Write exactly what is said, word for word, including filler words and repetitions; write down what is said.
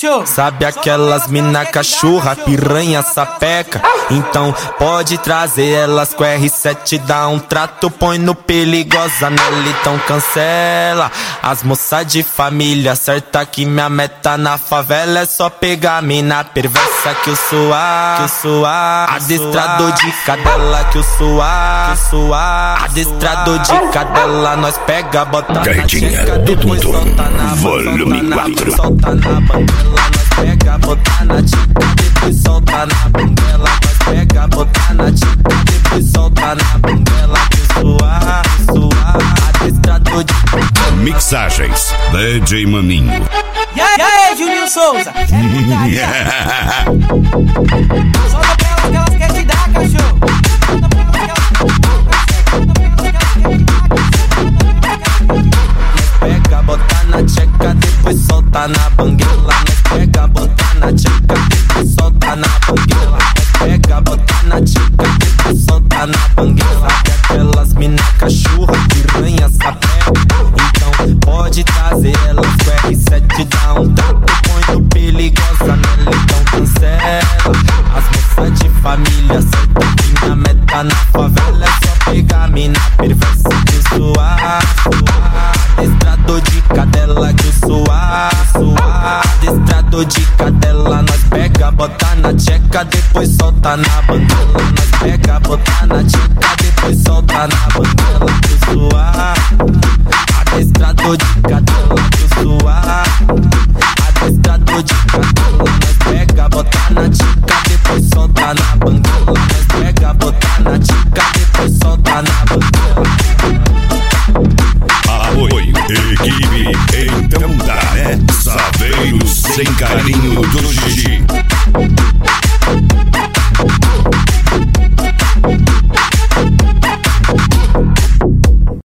Show. Sabe aquelas mina cachorra, piranha, sapeca? Então pode trazer elas com R sete, dá um trato, põe no perigosa nela, então cancela. As moças de família, certa que minha meta na favela é só pegar mina perversa que eu sou a, que eu sou a adestrador de cadela, que eu sou a, que eu sou a adestrador de cadela. Nós pega, bota na checa, depois solta na volume quatro. Solta na banguela, nós pega, bota na tica, depois solta na banguela. Nós pega, bota na tica, depois solta na banguela. Que eu sou a, que eu sou a adestrador de mixagens D J Maninho. E aí, e aí, Juninho Souza? Solta pra elas que elas querem te dar, cachorro. Solta pra elas que elas pega, bota na tcheca, depois solta na banguela. Nós pega, bota na tcheca, depois solta na banguela. Nós pega, bota na tcheca, depois solta na banguela. E aquelas mina cachorra, piranha, sapeca? Então pode trazer elas com R sete, dá um trato, põe no perigosa nela, então cancela. As moças de família, certa que minha meta na favela é só pegar mina perversa que eu sou a, adestrador de cadela, que eu sou a, sou a adestrador de cadela. Nós pega, bota na tcheca, depois solta na banguela. Nós pega, bota na tcheca, depois solta na banguela. Que eu sou a adestrador de cadela, que eu sou a adestrador de cadela. Nós pega, bota na tcheca, depois solta na banguela. Nós pega, bota na tcheca, depois solta na banguela. Apoio, equipe, então dá, né? Saveiros sem carinho do Gigi.